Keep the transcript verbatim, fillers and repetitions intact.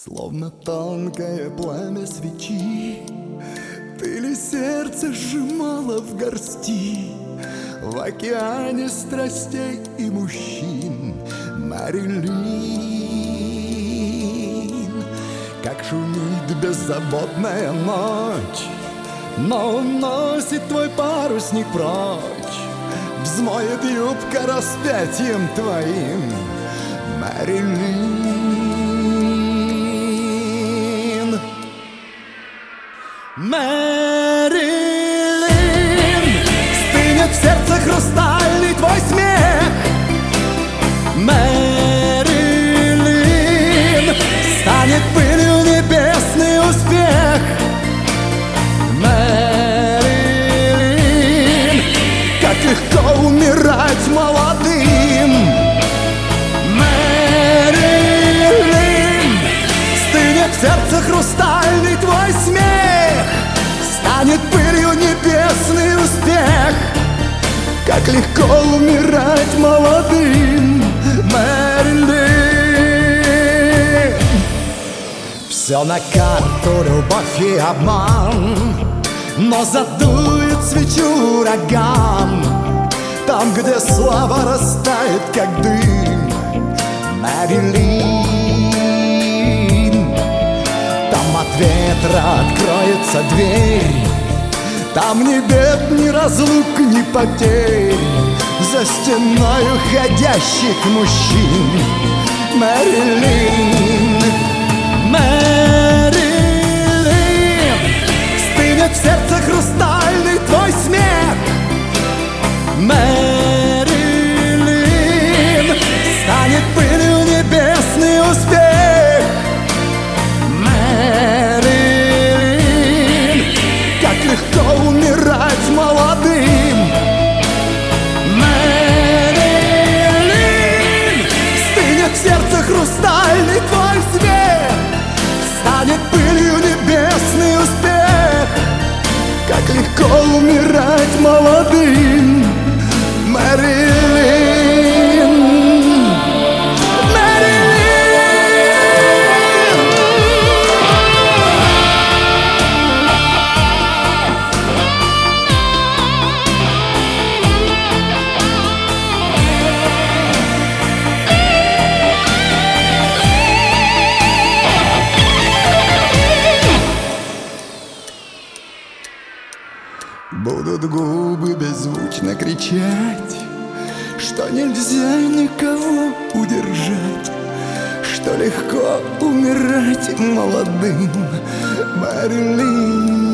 Словно тонкое пламя свечи, ты ли сердце сжимала в горсти в океане страстей и мужчин, Мэрилин. Как шумит беззаботная ночь, но уносит твой парусник прочь, взмоет юбка распятием твоим, Мэрилин. Мэрилин, стынет в сердце хрустальный твой смех. Мэрилин, станет пылью небесный успех. Мэрилин, как легко умирать молодым. Мэрилин, стынет в сердце хрустальный твой смех. Станет пылью небесный успех. Как легко умирать молодым, Мэрилин. Все на карту, любовь и обман, но задует свечу ураган. Там, где слава растает, как дым, Мэрилин. Там от ветра откроется дверь, там ни бед, ни разлук, ни потерь. За стеной уходящих мужчин, Мэрилин. Мэрилин, стынет в сердце хрустальный твой смех. Мэрилин, станет пылью небесный успех. Мэрилин, как легко умирать молодым. Мэрилин, стынет в сердце хрустальный твой смех. Станет пылью небесный успех. Как легко умирать молодым, Мэрилин. Будут губы беззвучно кричать, что нельзя никого удержать, что легко умирать молодым, Мэрилин.